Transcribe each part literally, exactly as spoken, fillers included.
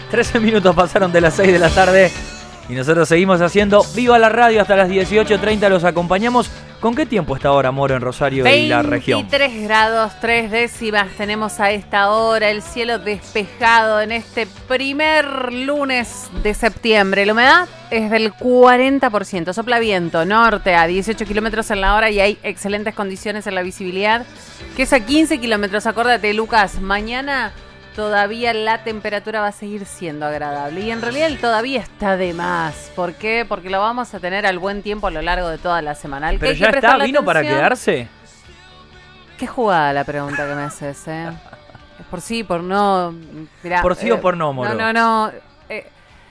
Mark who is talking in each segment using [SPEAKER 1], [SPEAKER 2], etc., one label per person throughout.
[SPEAKER 1] trece minutos pasaron de las seis de la tarde y nosotros seguimos haciendo Viva la Radio hasta las dieciocho treinta. Los acompañamos. ¿Con qué tiempo está ahora, Moro, en Rosario y la región?
[SPEAKER 2] veintitrés grados, tres décimas tenemos a esta hora, el cielo despejado en este primer lunes de septiembre. La humedad es del cuarenta por ciento, sopla viento norte a dieciocho kilómetros en la hora y hay excelentes condiciones en la visibilidad, que es a quince kilómetros. Acordate, Lucas, mañana todavía la temperatura va a seguir siendo agradable. Y en realidad el todavía está de más. ¿Por qué? Porque lo vamos a tener al buen tiempo a lo largo de toda la semana.
[SPEAKER 1] Pero ya está, ¿vino para quedarse?
[SPEAKER 2] Qué jugada la pregunta que me haces, ¿eh? Es por sí, por no... Mirá,
[SPEAKER 1] por sí
[SPEAKER 2] eh,
[SPEAKER 1] o por no, Moro.
[SPEAKER 2] No, no, no. Eh,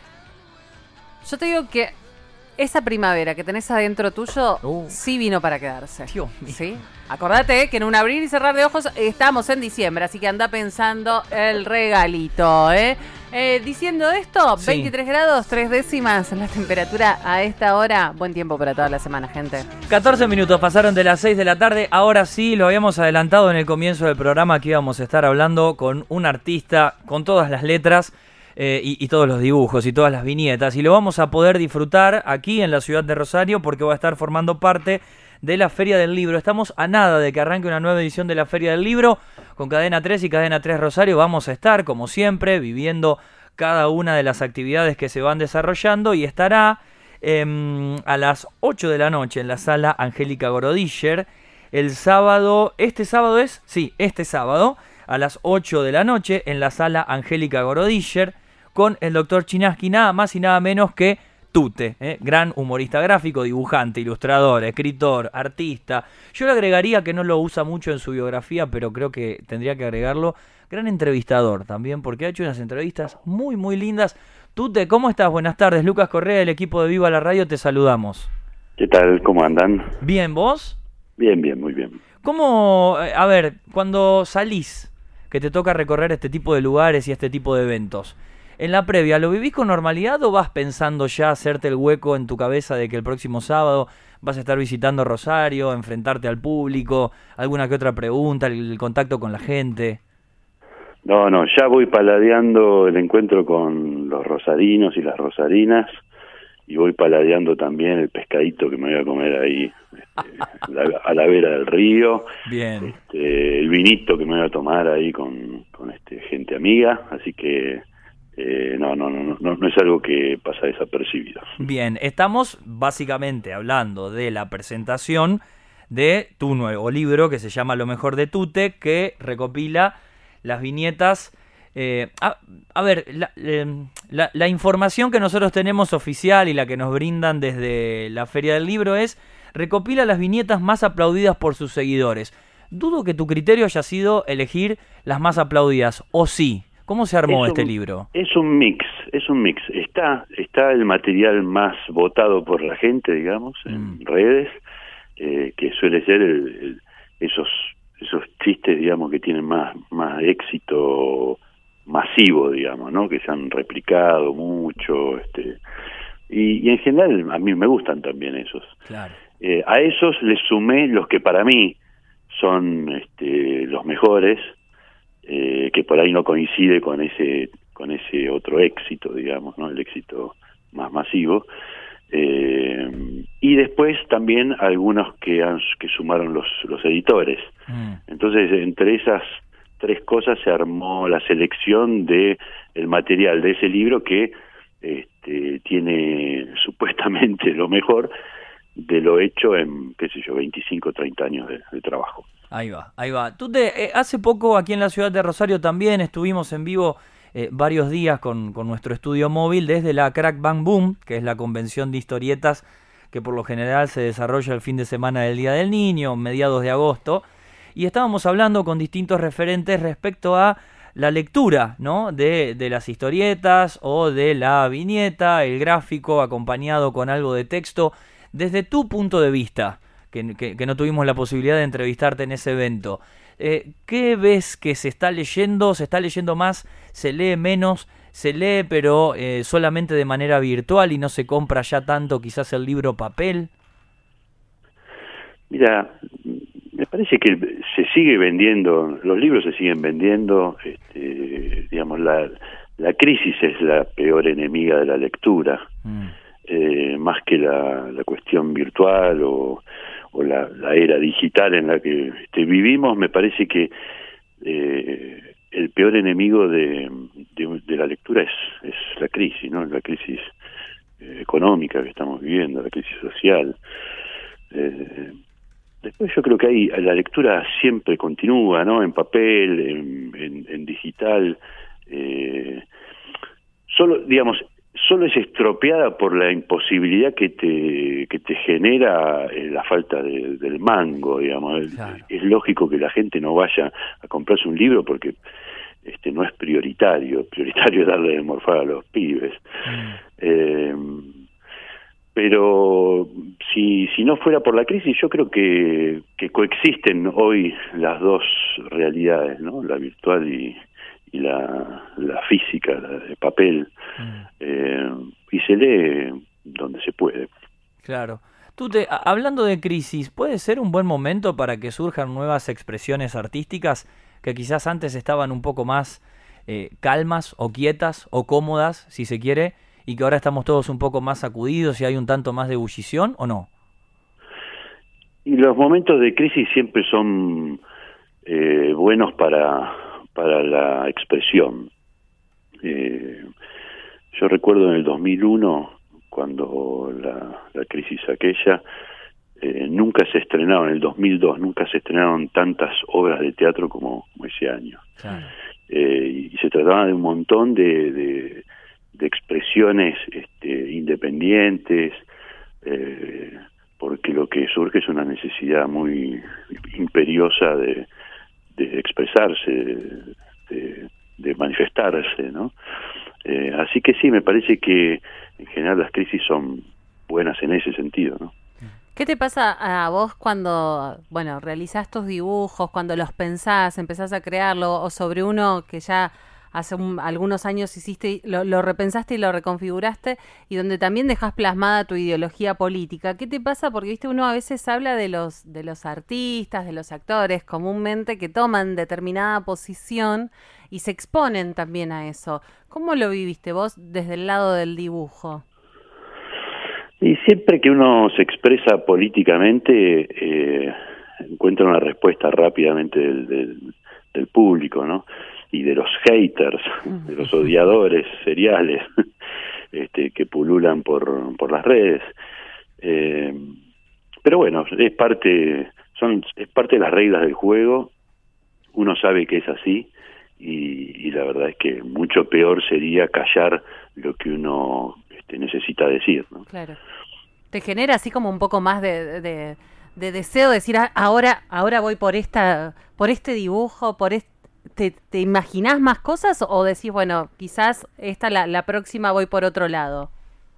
[SPEAKER 2] yo te digo que esa primavera que tenés adentro tuyo, uh. sí vino para quedarse.
[SPEAKER 1] Dios mío.
[SPEAKER 2] ¿Sí? Acordate que en un abrir y cerrar de ojos estamos en diciembre, así que anda pensando el regalito, ¿eh? eh diciendo esto, sí. veintitrés grados, tres décimas la temperatura a esta hora. Buen tiempo para toda la semana, gente.
[SPEAKER 1] catorce minutos pasaron de las seis de la tarde. Ahora sí, lo habíamos adelantado en el comienzo del programa que íbamos a estar hablando con un artista con todas las letras eh, y, y todos los dibujos y todas las viñetas. Y lo vamos a poder disfrutar aquí en la ciudad de Rosario porque va a estar formando parte de la Feria del Libro. Estamos a nada de que arranque una nueva edición de la Feria del Libro. Con Cadena tres y Cadena tres Rosario vamos a estar, como siempre, viviendo cada una de las actividades que se van desarrollando y estará eh, a las ocho de la noche en la sala Angélica Gorodischer. El sábado, ¿este sábado es? Sí, este sábado, a las ocho de la noche en la sala Angélica Gorodischer con el doctor Chinaski, nada más y nada menos que Tute, ¿eh? Gran humorista gráfico, dibujante, ilustrador, escritor, artista. Yo le agregaría que no lo usa mucho en su biografía, pero creo que tendría que agregarlo. Gran entrevistador también, porque ha hecho unas entrevistas muy, muy lindas. Tute, ¿cómo estás? Buenas tardes. Lucas Correa, del equipo de Viva la Radio, te saludamos.
[SPEAKER 3] ¿Qué tal? ¿Cómo andan?
[SPEAKER 1] Bien, ¿vos?
[SPEAKER 3] Bien, bien, muy bien.
[SPEAKER 1] ¿Cómo, a ver, cuando salís, que te toca recorrer este tipo de lugares y este tipo de eventos, en la previa, ¿lo vivís con normalidad o vas pensando ya hacerte el hueco en tu cabeza de que el próximo sábado vas a estar visitando Rosario, enfrentarte al público, alguna que otra pregunta, el, el contacto con la gente?
[SPEAKER 3] No, no, ya voy paladeando el encuentro con los rosarinos y las rosarinas y voy paladeando también el pescadito que me voy a comer ahí este, la, a la vera del río.
[SPEAKER 1] Bien.
[SPEAKER 3] Este, el vinito que me voy a tomar ahí con, con este, gente amiga, así que Eh, no, no, no, no, no es algo que pasa desapercibido.
[SPEAKER 1] Bien, estamos básicamente hablando de la presentación de tu nuevo libro que se llama Lo mejor de Tute, que recopila las viñetas. Eh, a, a ver, la, eh, la, la información que nosotros tenemos oficial y la que nos brindan desde la Feria del Libro es recopila las viñetas más aplaudidas por sus seguidores. Dudo que tu criterio haya sido elegir las más aplaudidas, ¿o sí? ¿Cómo se armó
[SPEAKER 3] es
[SPEAKER 1] este
[SPEAKER 3] un,
[SPEAKER 1] libro?
[SPEAKER 3] Es un mix, es un mix. Está, está el material más votado por la gente, digamos, en mm. redes, eh, que suele ser el, el, esos esos chistes, digamos, que tienen más más éxito masivo, digamos, ¿no? Que se han replicado mucho, este, y, y en general a mí me gustan también esos.
[SPEAKER 1] Claro.
[SPEAKER 3] Eh, a esos les sumé los que para mí son este, los mejores. Eh, que por ahí no coincide con ese con ese otro éxito, digamos, ¿no? El éxito más masivo. Eh, y después también algunos que han, que sumaron los los editores. Mm. Entonces, entre esas tres cosas se armó la selección de el material de ese libro que este, tiene supuestamente lo mejor de lo hecho en, qué sé yo, veinticinco, treinta años de, de trabajo.
[SPEAKER 1] Ahí va, ahí va. Tú te, eh, hace poco aquí en la ciudad de Rosario también estuvimos en vivo eh, varios días con, con nuestro estudio móvil desde la Crack Bang Boom, que es la convención de historietas que por lo general se desarrolla el fin de semana del Día del Niño, mediados de agosto, y estábamos hablando con distintos referentes respecto a la lectura, ¿no? de, de las historietas o de la viñeta, el gráfico acompañado con algo de texto, desde tu punto de vista. Que, que, que no tuvimos la posibilidad de entrevistarte en ese evento. Eh, ¿Qué ves que se está leyendo? ¿Se está leyendo más? ¿Se lee menos? ¿Se lee pero eh, solamente de manera virtual y no se compra ya tanto quizás el libro papel?
[SPEAKER 3] Mira, me parece que se sigue vendiendo, los libros se siguen vendiendo, este, digamos, la, la crisis es la peor enemiga de la lectura,
[SPEAKER 1] Mm.
[SPEAKER 3] eh, más que la, la cuestión virtual o, o la, la era digital en la que este, vivimos. Me parece que eh, el peor enemigo de, de, de la lectura es, es la crisis, ¿no? La crisis eh, económica que estamos viviendo, la crisis social. Eh, después yo creo que hay, la lectura siempre continúa, ¿no? En papel, en, en, en digital. Eh, solo, digamos, solo es estropeada por la imposibilidad que te que te genera eh, la falta de, del mango, digamos.
[SPEAKER 1] Claro.
[SPEAKER 3] Es lógico que la gente no vaya a comprarse un libro porque este no es prioritario, prioritario es darle de morfar a los pibes.
[SPEAKER 1] Mm.
[SPEAKER 3] Eh, pero si si no fuera por la crisis, yo creo que, que coexisten hoy las dos realidades, ¿no? La virtual y, y la, la física, la de papel.
[SPEAKER 1] Mm.
[SPEAKER 3] Eh, y se lee donde se puede.
[SPEAKER 1] Claro. Tú te, a- hablando de crisis, ¿puede ser un buen momento para que surjan nuevas expresiones artísticas que quizás antes estaban un poco más eh, calmas o quietas o cómodas, si se quiere, y que ahora estamos todos un poco más sacudidos y hay un tanto más de ebullición, o no?
[SPEAKER 3] Y los momentos de crisis siempre son eh, buenos para, para la expresión. Eh, yo recuerdo en el dos mil uno, cuando la, la crisis aquella, eh, nunca se estrenaron, en el dos mil dos, nunca se estrenaron tantas obras de teatro como, como ese año.
[SPEAKER 1] Claro.
[SPEAKER 3] Eh, y se trataba de un montón de, de, de expresiones este, independientes, eh, porque lo que surge es una necesidad muy imperiosa de, de expresarse, de, de manifestarse, ¿no? Eh, así que sí, me parece que en general las crisis son buenas en ese sentido, ¿no?
[SPEAKER 2] ¿Qué te pasa a vos cuando, bueno, realizás tus dibujos, cuando los pensás, empezás a crearlo, o sobre uno que ya hace un, algunos años hiciste, lo, lo repensaste y lo reconfiguraste, y donde también dejás plasmada tu ideología política? ¿Qué te pasa? Porque, viste, uno a veces habla de los, de los artistas, de los actores, comúnmente, que toman determinada posición y se exponen también a eso. ¿Cómo lo viviste vos desde el lado del dibujo?
[SPEAKER 3] Y siempre que uno se expresa políticamente, eh, encuentra una respuesta rápidamente del, del, del público, ¿no? Y de los haters, de los odiadores seriales este, que pululan por, por las redes. Eh, pero bueno, es parte, son, es parte de las reglas del juego. Uno sabe que es así. Y, y la verdad es que mucho peor sería callar lo que uno este, necesita decir, ¿no?
[SPEAKER 2] Claro. ¿Te genera así como un poco más de, de, de deseo de decir, ah, ahora ahora voy por esta por este dibujo, por este, te, te imaginás más cosas, o decís, bueno, quizás esta la, la próxima voy por otro lado?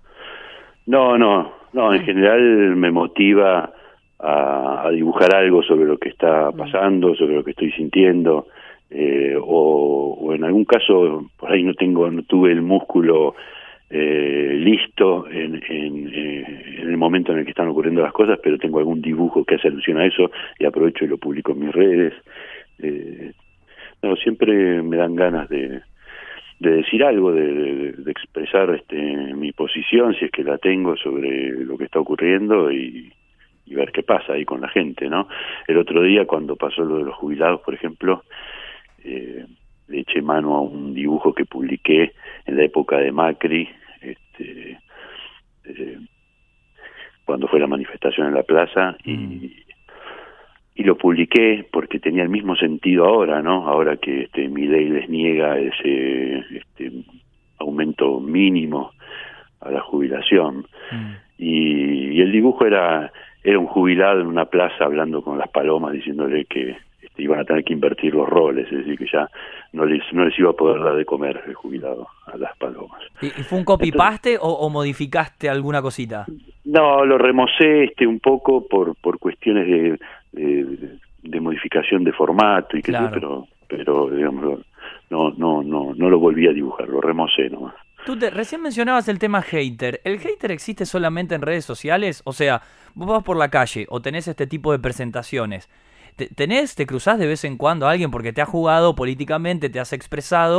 [SPEAKER 3] No, no, no, en general me motiva a, a dibujar algo sobre lo que está pasando, sobre lo que estoy sintiendo. Eh, o, o en algún caso por ahí no tengo no tuve el músculo eh, listo en, en, eh, en el momento en el que están ocurriendo las cosas, pero tengo algún dibujo que hace alusión a eso y aprovecho y lo publico en mis redes. Eh, no, siempre me dan ganas de, de decir algo, de, de, de expresar este, mi posición, si es que la tengo, sobre lo que está ocurriendo y, y ver qué pasa ahí con la gente, ¿no? El otro día, cuando pasó lo de los jubilados, por ejemplo, Eh, le eché mano a un dibujo que publiqué en la época de Macri, este, eh, cuando fue la manifestación en la plaza, y,
[SPEAKER 1] Mm.
[SPEAKER 3] y lo publiqué porque tenía el mismo sentido ahora, ¿no? Ahora que este, Milei les niega ese este, aumento mínimo a la jubilación.
[SPEAKER 1] Mm.
[SPEAKER 3] Y, y el dibujo era, era un jubilado en una plaza hablando con las palomas, diciéndole que iban a tener que invertir los roles, es decir, que ya no les no les iba a poder dar de comer el jubilado a las palomas.
[SPEAKER 1] ¿Y, y fue un copy-paste o, o modificaste alguna cosita?
[SPEAKER 3] No, lo remocé este un poco por por cuestiones de, de, de modificación de formato y que
[SPEAKER 1] Claro.
[SPEAKER 3] sé, pero pero digamos no no no no lo volví a dibujar, lo remocé nomás.
[SPEAKER 1] Tú te, recién mencionabas el tema hater. ¿El hater existe solamente en redes sociales? O sea, vos vas por la calle o tenés este tipo de presentaciones. ¿Tenés, te cruzás de vez en cuando a alguien porque te ha jugado políticamente, te has expresado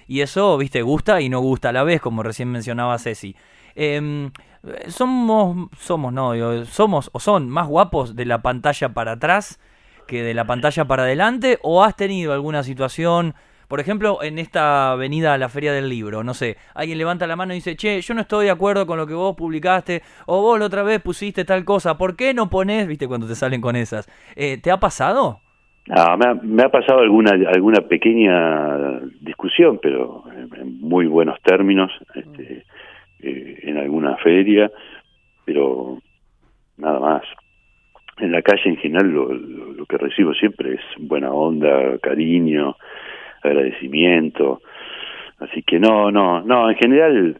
[SPEAKER 1] y eso, viste, gusta y no gusta a la vez, como recién mencionaba Ceci. Eh, somos, somos, no, digo, somos o son más guapos de la pantalla para atrás que de la pantalla para adelante, o has tenido alguna situación, por ejemplo, en esta venida a la Feria del Libro, no sé, alguien levanta la mano y dice, che, yo no estoy de acuerdo con lo que vos publicaste, o vos la otra vez pusiste tal cosa, ¿por qué no ponés, viste, cuando te salen con esas? Eh, ¿te ha pasado?
[SPEAKER 3] Ah, me, ha, me ha pasado alguna alguna pequeña discusión, pero en, en muy buenos términos, este, eh, en alguna feria, pero nada más. En la calle en general lo, lo, lo que recibo siempre es buena onda, cariño, agradecimiento, así que no, no, no, en general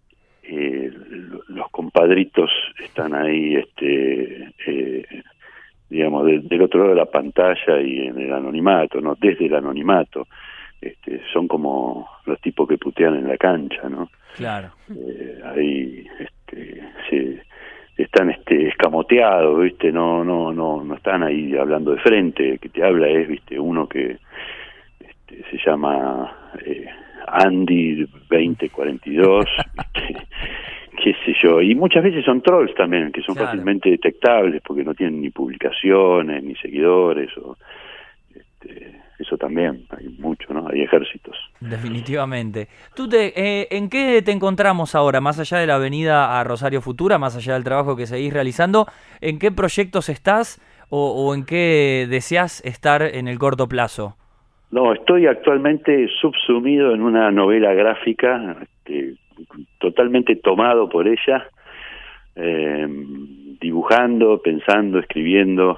[SPEAKER 3] eh, los compadritos están ahí, este, eh, digamos, de, del otro lado de la pantalla y en el anonimato, no, desde el anonimato, este, son como los tipos que putean en la cancha, ¿no?
[SPEAKER 1] Claro.
[SPEAKER 3] Eh, ahí, este, se están este escamoteados, viste, no no no no están ahí hablando de frente. El que te habla es, viste, uno que este, se llama eh, Andy veinte cuarenta y dos, ¿viste? Qué sé yo, y muchas veces son trolls también, que son
[SPEAKER 1] claro.
[SPEAKER 3] fácilmente detectables porque no tienen ni publicaciones ni seguidores, o este, eso también hay mucho, ¿no? Hay ejércitos.
[SPEAKER 1] Definitivamente. ¿Tú te, eh, en qué te encontramos ahora, más allá de la venida a Rosario Futura, más allá del trabajo que seguís realizando? ¿En qué proyectos estás o, o en qué deseás estar en el corto plazo?
[SPEAKER 3] No, estoy actualmente subsumido en una novela gráfica, este, totalmente tomado por ella, eh, dibujando, pensando, escribiendo,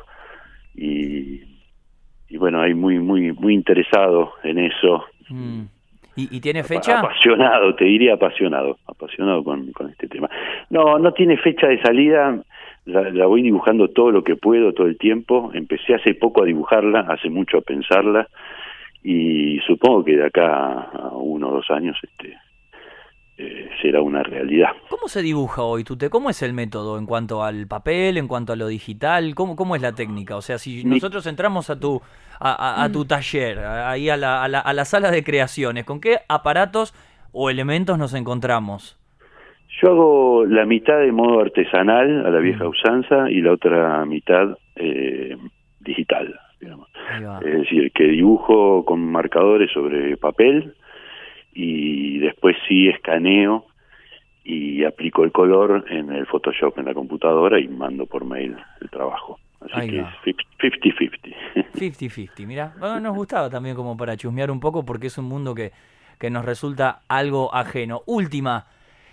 [SPEAKER 3] y, y bueno, hay muy muy muy interesado en eso.
[SPEAKER 1] Mm. ¿Y, ¿Y tiene fecha?
[SPEAKER 3] Apasionado, te diría apasionado, apasionado con, con este tema. No, no tiene fecha de salida, la, la voy dibujando todo lo que puedo, todo el tiempo. Empecé hace poco a dibujarla, hace mucho a pensarla, y supongo que de acá a uno o dos años este eh, será una realidad.
[SPEAKER 1] ¿Cómo se dibuja hoy, Tute? ¿Cómo es el método en cuanto al papel, en cuanto a lo digital? ¿Cómo, cómo es la técnica? O sea, si nosotros entramos a tu a, a, a tu taller, ahí a la, a, la, a la sala de creaciones, ¿con qué aparatos o elementos nos encontramos?
[SPEAKER 3] Yo hago la mitad de modo artesanal, a la vieja usanza, y la otra mitad eh, digital, digamos. Es decir, que dibujo con marcadores sobre papel y después sí escaneo y aplico el color en el Photoshop en la computadora y mando por mail el trabajo. Así
[SPEAKER 1] Ahí
[SPEAKER 3] que
[SPEAKER 1] va.
[SPEAKER 3] es cincuenta cincuenta.
[SPEAKER 1] cincuenta cincuenta, mirá. Bueno, nos gustaba también como para chusmear un poco porque es un mundo que, que nos resulta algo ajeno. Última.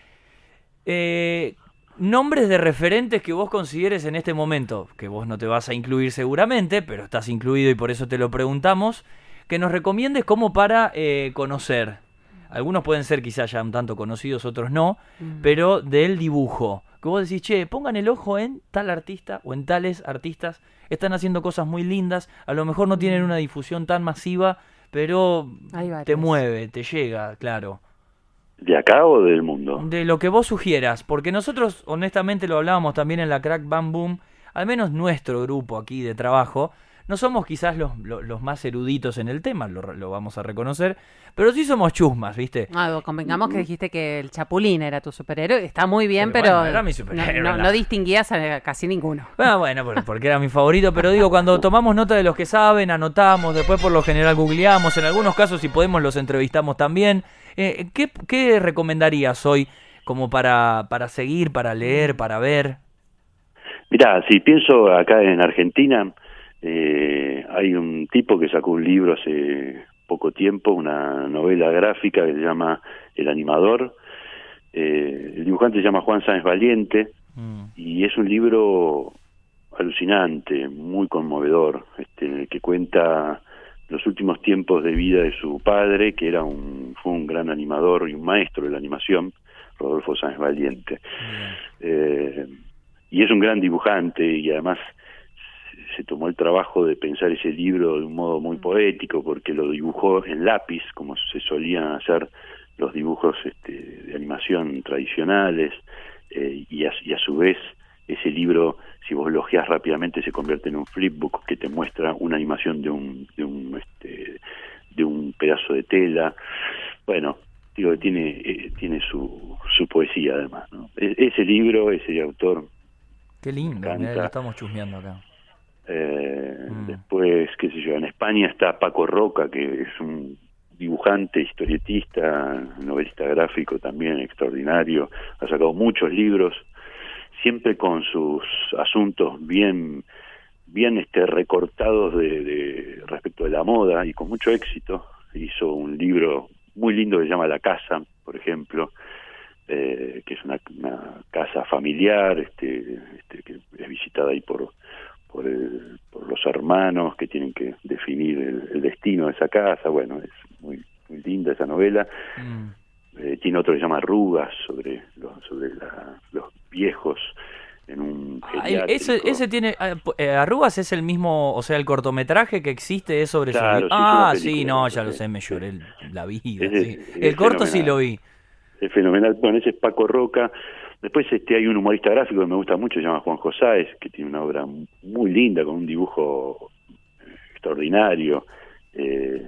[SPEAKER 1] Eh, nombres de referentes que vos consideres en este momento, que vos no te vas a incluir seguramente, pero estás incluido y por eso te lo preguntamos, que nos recomiendes como para eh, conocer. Algunos pueden ser quizás ya un tanto conocidos, otros no, mm. pero del dibujo. Que vos decís, che, pongan el ojo en tal artista o en tales artistas, están haciendo cosas muy lindas, a lo mejor no tienen una difusión tan masiva, pero te mueve, te llega, claro.
[SPEAKER 3] ¿De acá o del mundo?
[SPEAKER 1] De lo que vos sugieras, porque nosotros honestamente lo hablábamos también en la Crack Bam Boom, al menos nuestro grupo aquí de trabajo, no somos quizás los, los, los más eruditos en el tema, lo, lo vamos a reconocer, pero sí somos chusmas, ¿viste?
[SPEAKER 2] Ah, convengamos que dijiste que el Chapulín era tu superhéroe, está muy bien, pero,
[SPEAKER 1] pero
[SPEAKER 2] bueno,
[SPEAKER 1] era mi superhéroe,
[SPEAKER 2] no, no, no distinguías a casi ninguno.
[SPEAKER 1] Ah, bueno, porque era mi favorito, pero digo, cuando tomamos nota de los que saben, anotamos, después por lo general googleamos, en algunos casos si podemos los entrevistamos también. Eh, ¿qué, ¿Qué recomendarías hoy como para, para seguir, para leer, para ver?
[SPEAKER 3] Mirá, si pienso acá en Argentina, eh, hay un tipo que sacó un libro hace poco tiempo, una novela gráfica que se llama El Animador. Eh, el dibujante se llama Juan Sáenz Valiente, mm. y es un libro alucinante, muy conmovedor, este, en el que cuenta los últimos tiempos de vida de su padre, que era un fue un gran animador y un maestro de la animación, Rodolfo Sáenz Valiente. Mm. Eh, y es un gran dibujante, y además se tomó el trabajo de pensar ese libro de un modo muy poético, porque lo dibujó en lápiz, como se solían hacer los dibujos este, de animación tradicionales, eh, y, a, y a su vez ese libro, si vos lo ojeás rápidamente, se convierte en un flipbook que te muestra una animación de un de un este, de un pedazo de tela. bueno, digo, tiene eh, tiene su, su poesía además, ¿no? E- ese libro, ese autor.
[SPEAKER 1] Qué lindo, mirá, lo estamos chusmeando acá.
[SPEAKER 3] Eh,
[SPEAKER 1] mm.
[SPEAKER 3] Después, qué sé yo, en España está Paco Roca, que es un dibujante, historietista, novelista gráfico también extraordinario, ha sacado muchos libros, siempre con sus asuntos bien bien este recortados de, de respecto de la moda y con mucho éxito. Hizo un libro muy lindo que se llama La Casa, por ejemplo, eh, que es una, una casa familiar, este, este que es visitada ahí por por, el, por los hermanos que tienen que definir el, el destino de esa casa. Bueno, es muy muy linda esa novela. Mm. Eh, tiene otro que se llama Arrugas, sobre los, sobre la, los viejos en un
[SPEAKER 1] ah, ese, ese tiene eh, Arrugas es el mismo, o sea, el cortometraje que existe es sobre
[SPEAKER 3] claro,
[SPEAKER 1] su...
[SPEAKER 3] sí,
[SPEAKER 1] ah,
[SPEAKER 3] película,
[SPEAKER 1] sí, no, ya
[SPEAKER 3] sí,
[SPEAKER 1] lo sé, me lloré
[SPEAKER 3] sí.
[SPEAKER 1] la vida.
[SPEAKER 3] Es,
[SPEAKER 1] sí.
[SPEAKER 3] es,
[SPEAKER 1] el
[SPEAKER 3] es
[SPEAKER 1] corto
[SPEAKER 3] fenomenal.
[SPEAKER 1] Sí lo vi.
[SPEAKER 3] Es fenomenal. Bueno, ese es Paco Roca. Después este hay un humorista gráfico que me gusta mucho, se llama Juan Josáez, que tiene una obra muy linda, con un dibujo extraordinario. Eh,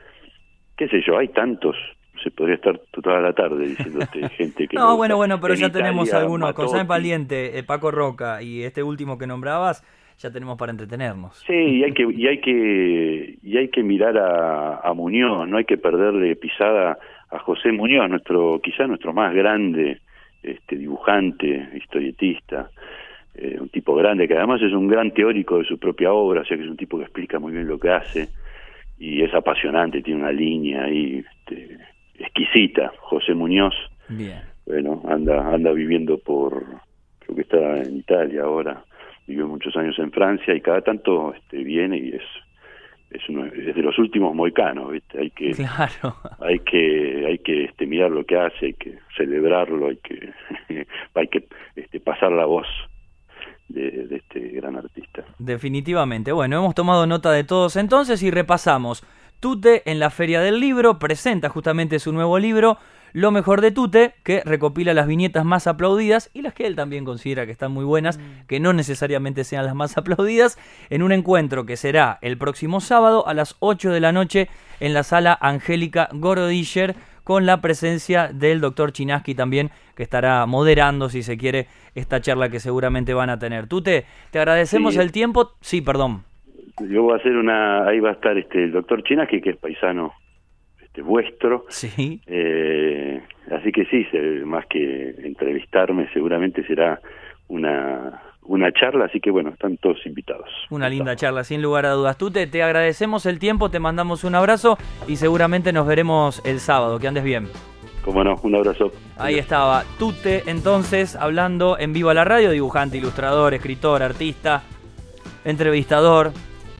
[SPEAKER 3] qué sé yo, hay tantos. Se podría estar toda la tarde diciéndote gente que...
[SPEAKER 1] No, bueno, bueno, pero
[SPEAKER 3] en
[SPEAKER 1] ya
[SPEAKER 3] Italia,
[SPEAKER 1] tenemos algunos.
[SPEAKER 3] Matotti.
[SPEAKER 1] González Valiente, eh, Paco Roca y este último que nombrabas, ya tenemos para entretenernos.
[SPEAKER 3] Sí, y hay que y hay que y hay que mirar a, a Muñoz, no hay que perderle pisada a José Muñoz, nuestro quizá nuestro más grande este dibujante, historietista, eh, un tipo grande que además es un gran teórico de su propia obra, o sea que es un tipo que explica muy bien lo que hace y es apasionante, tiene una línea ahí este, exquisita. José Muñoz,
[SPEAKER 1] bien.
[SPEAKER 3] Bueno, anda anda viviendo por, creo que está en Italia ahora. Vivió muchos años en Francia y cada tanto este, viene y es es, uno, es de los últimos moicanos, ¿viste? Hay que
[SPEAKER 1] claro.
[SPEAKER 3] hay que hay que este, mirar lo que hace, hay que celebrarlo, hay que hay que este, pasar la voz de, de este gran artista.
[SPEAKER 1] Definitivamente. Bueno, hemos tomado nota de todos entonces y repasamos. Tute en la Feria del Libro presenta justamente su nuevo libro, Lo mejor de Tute, que recopila las viñetas más aplaudidas y las que él también considera que están muy buenas, mm. que no necesariamente sean las más aplaudidas, en un encuentro que será el próximo sábado a las ocho de la noche en la sala Angélica Gorodischer, con la presencia del doctor Chinaski también, que estará moderando, si se quiere, esta charla que seguramente van a tener. Tute, te agradecemos sí. el tiempo. Sí, perdón.
[SPEAKER 3] Yo voy a hacer una... Ahí va a estar este el doctor Chinaski, que es paisano este, vuestro.
[SPEAKER 1] Sí.
[SPEAKER 3] Eh, así que sí, más que entrevistarme, seguramente será una... una charla, así que bueno, están todos invitados.
[SPEAKER 1] Una linda charla, sin lugar a dudas. Tute, te agradecemos el tiempo, te mandamos un abrazo y seguramente nos veremos el sábado. Que andes bien.
[SPEAKER 3] Cómo no, un abrazo.
[SPEAKER 1] Ahí estaba Tute, entonces, hablando en vivo a la radio, dibujante, ilustrador, escritor, artista, entrevistador.